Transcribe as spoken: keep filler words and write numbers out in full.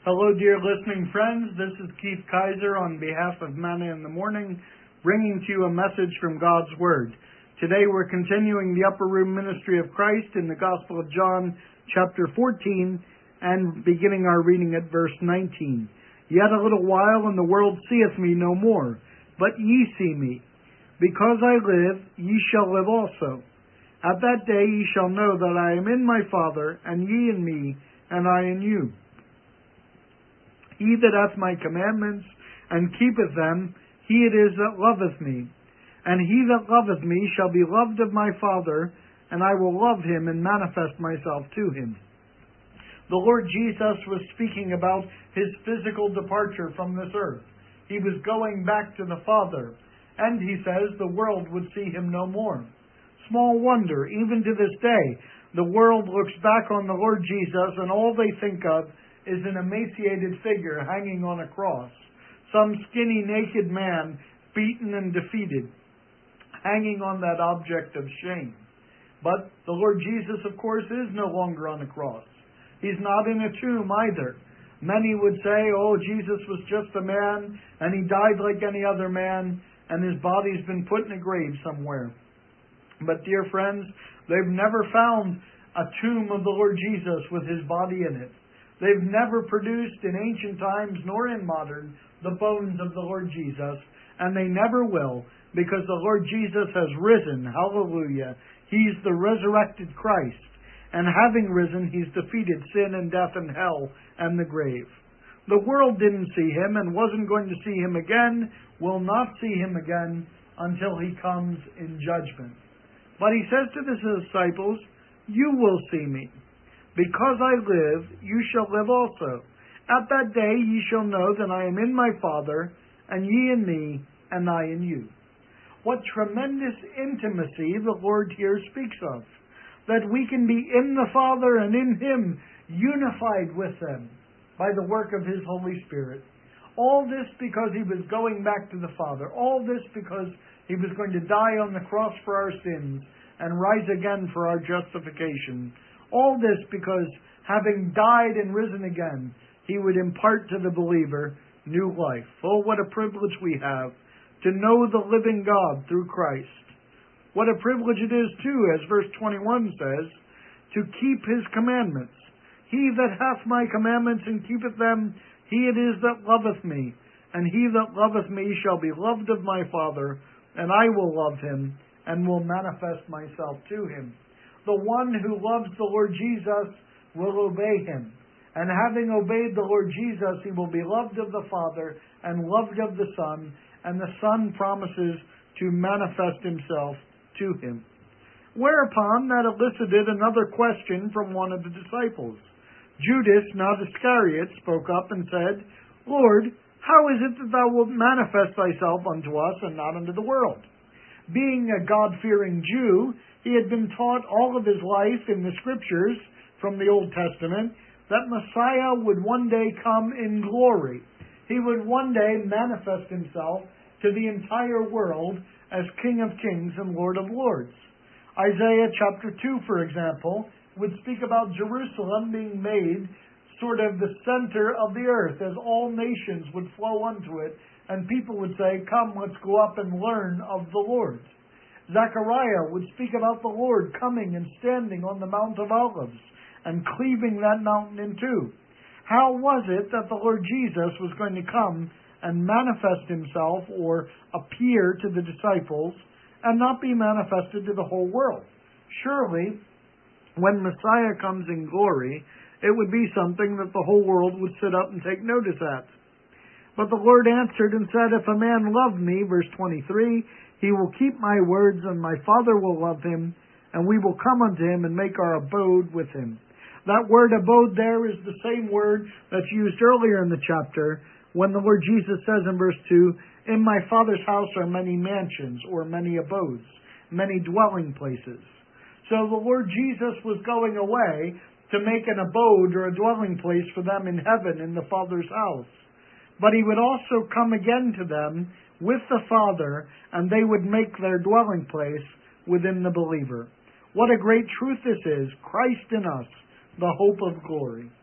Hello, dear listening friends. This is Keith Kaiser on behalf of Manna in the Morning, bringing to you a message from God's Word. Today we're continuing the Upper Room Ministry of Christ in the Gospel of John, chapter fourteen, and beginning our reading at verse nineteen. Yet a little while, and the world seeth me no more, but ye see me. Because I live, ye shall live also. At that day ye shall know that I am in my Father, and ye in me, and I in you. He that hath my commandments, and keepeth them, he it is that loveth me. And he that loveth me shall be loved of my Father, and I will love him and manifest myself to him. The Lord Jesus was speaking about his physical departure from this earth. He was going back to the Father, and he says the world would see him no more. Small wonder, even to this day, the world looks back on the Lord Jesus, and all they think of is an emaciated figure hanging on a cross, some skinny, naked man, beaten and defeated, hanging on that object of shame. But the Lord Jesus, of course, is no longer on the cross. He's not in a tomb either. Many would say, oh, Jesus was just a man, and he died like any other man, and his body's been put in a grave somewhere. But, dear friends, they've never found a tomb of the Lord Jesus with his body in it. They've never produced in ancient times nor in modern the bones of the Lord Jesus, and they never will, because the Lord Jesus has risen. Hallelujah. He's the resurrected Christ, and having risen, he's defeated sin and death and hell and the grave. The world didn't see him and wasn't going to see him again, will not see him again until he comes in judgment. But he says to his disciples, you will see me. Because I live, you shall live also. At that day ye shall know that I am in my Father, and ye in me, and I in you. What tremendous intimacy the Lord here speaks of. That we can be in the Father and in him, unified with them by the work of his Holy Spirit. All this because he was going back to the Father. All this because he was going to die on the cross for our sins and rise again for our justification. All this because, having died and risen again, he would impart to the believer new life. Oh, what a privilege we have to know the living God through Christ. What a privilege it is, too, as verse twenty-one says, to keep his commandments. He that hath my commandments and keepeth them, he it is that loveth me. And he that loveth me shall be loved of my Father, and I will love him, and will manifest myself to him. The one who loves the Lord Jesus will obey him. And having obeyed the Lord Jesus, he will be loved of the Father and loved of the Son, and the Son promises to manifest himself to him. Whereupon that elicited another question from one of the disciples. Judas, not Iscariot, spoke up and said, Lord, how is it that thou wilt manifest thyself unto us and not unto the world? Being a God-fearing Jew, he had been taught all of his life in the Scriptures from the Old Testament that Messiah would one day come in glory. He would one day manifest himself to the entire world as King of Kings and Lord of Lords. Isaiah chapter two, for example, would speak about Jerusalem being made sort of the center of the earth, as all nations would flow unto it, and people would say, come, let's go up and learn of the Lord. Zechariah would speak about the Lord coming and standing on the Mount of Olives and cleaving that mountain in two. How was it that the Lord Jesus was going to come and manifest himself or appear to the disciples and not be manifested to the whole world? Surely, when Messiah comes in glory, it would be something that the whole world would sit up and take notice at. But the Lord answered and said, if a man love me, verse twenty-three, he will keep my words, and my Father will love him, and we will come unto him and make our abode with him. That word abode there is the same word that's used earlier in the chapter when the Lord Jesus says in verse two, in my Father's house are many mansions, or many abodes, many dwelling places. So the Lord Jesus was going away to make an abode or a dwelling place for them in heaven in the Father's house. But he would also come again to them with the Father, and they would make their dwelling place within the believer. What a great truth this is, Christ in us, the hope of glory.